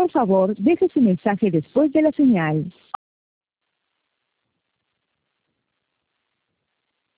Por favor, deje su mensaje después de la señal.